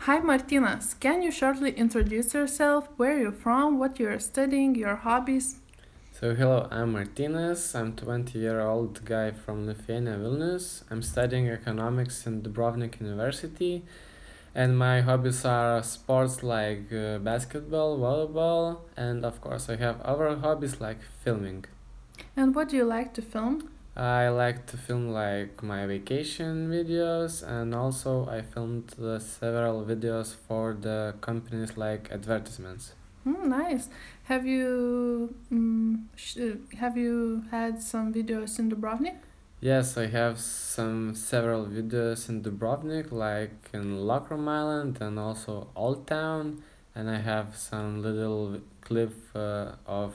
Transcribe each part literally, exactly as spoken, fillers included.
Hi Martinas, can you shortly introduce yourself, where you're from, what you're studying, your hobbies? So hello, I'm Martinas. I'm twenty year old guy from Lithuania, Vilnius. I'm studying economics in Dubrovnik University, and my hobbies are sports like uh, basketball, volleyball, and of course I have other hobbies like filming. And what do you like to film? I like to film like my vacation videos, and also I filmed uh, several videos for the companies like advertisements. Hmm, nice. Have you um, sh- have you had some videos in Dubrovnik? Yes, I have some several videos in Dubrovnik, like in Lockram Island and also Old Town, and I have some little clip uh, of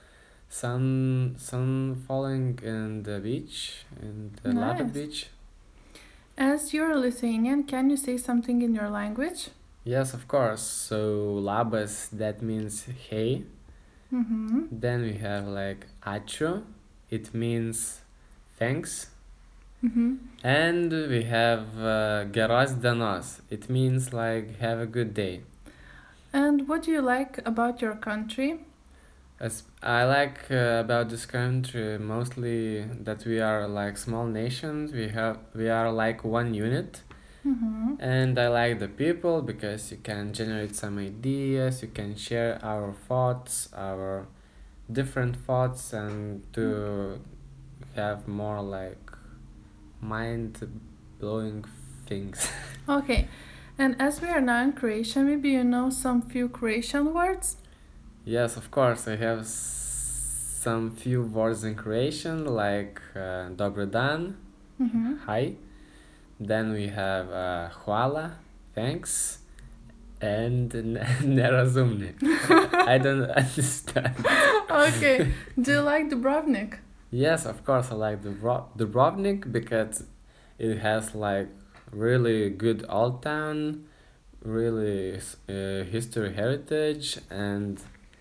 sun sun falling in the beach, in the Laba Nice. beach. As you're a Lithuanian, can you say something in your language? Yes, of course. So labas, that means hey. Mm-hmm. Then we have like ačiū, it means thanks. Mm-hmm. And we have uh, geros dienos. It means like have a good day. And what do you like about your country? As I like uh, about this country mostly that we are like small nations. We have we are like one unit, Mm-hmm. and I like the people because you can generate some ideas. You can share our thoughts, our different thoughts, and to have more like mind blowing things. Okay. And as we are now in Croatia, maybe you know some few Croatian words? Yes, of course. I have s- some few words in Croatian like uh, Dobar dan, Mm-hmm. hi. Then we have uh, hvala, thanks, and ne ne razumni. I don't understand. Okay. Do you like Dubrovnik? Yes, of course I like Dubro- Dubrovnik because it has like really good old town, really uh, history heritage, and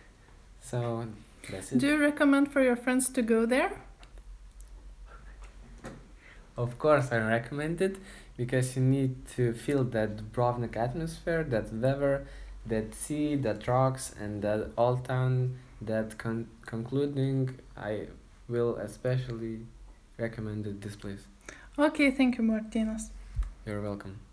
so that's it. Do you recommend for your friends to go there? Of course, I recommend it because you need to feel that Dubrovnik atmosphere, that weather, that sea, that rocks, and that old town. That con- concluding, I will especially recommend it, this place. Okay, thank you, Martinez. You're welcome.